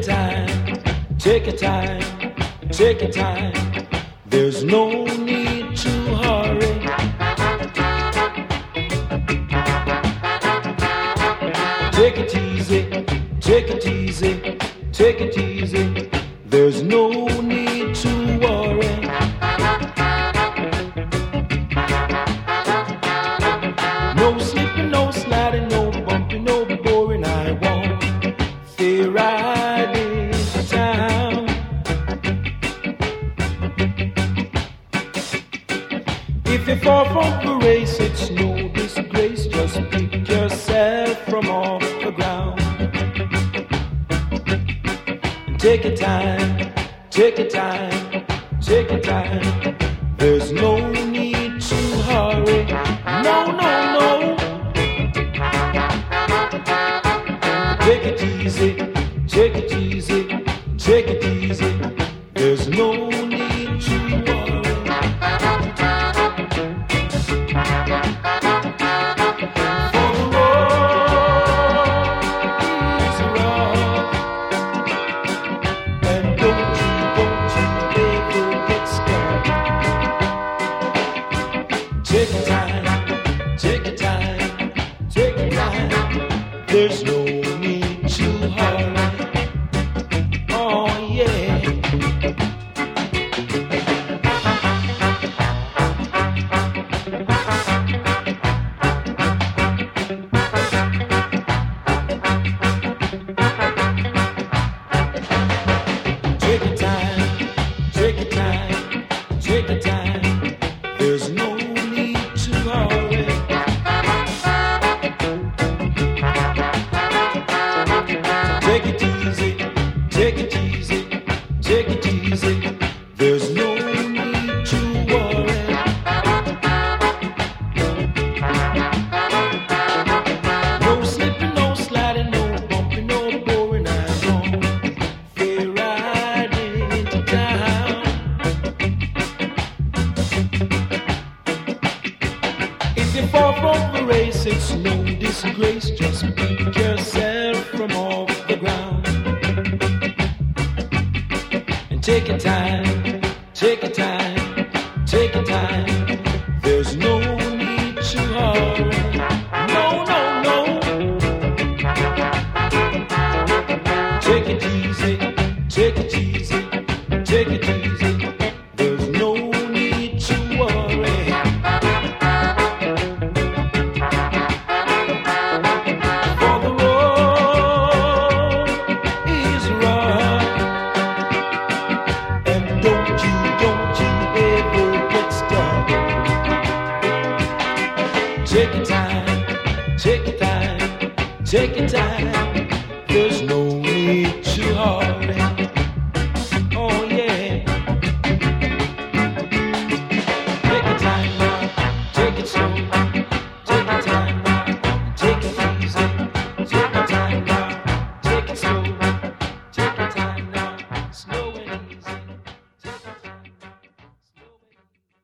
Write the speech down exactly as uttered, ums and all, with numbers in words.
time, take your time, take your time. There's no need to hurry. Take it easy, take it easy, take it easy. There's no need to worry. No slipping, no sliding, no bumping, no boring. I won't stay riding to town. If you fall from the race, it's no disgrace. Just pick yourself from off the ground. Take your time, take your time, take your time. There's no need to hurry. No, no, no. Take it easy, take it easy, take it easy. There's no need to worry. For the road is rough, and don't you, don't you ever get stuck. Take your time, take your time, take your time. There's no need to hurry. Oh yeah. Take your time, take your time, take your time. There's no need to hurry. Take it easy, take it easy, take it easy. There's no need to worry. No slipping, no sliding, no bumping, no boring. I won't stay riding to town. If you fall from the race, it's no disgrace. Just pick yourself from off the ground. And take your time, take your time, take your time. There's no need to hurry. No, no, no. Take it easy, take it easy, take it easy. There's no need to worry. For the road is rough, and don't you, don't you ever get stuck. Take your time, take your time, take your time. There's no need to hurry. Oh yeah. Take your time now, take it slow.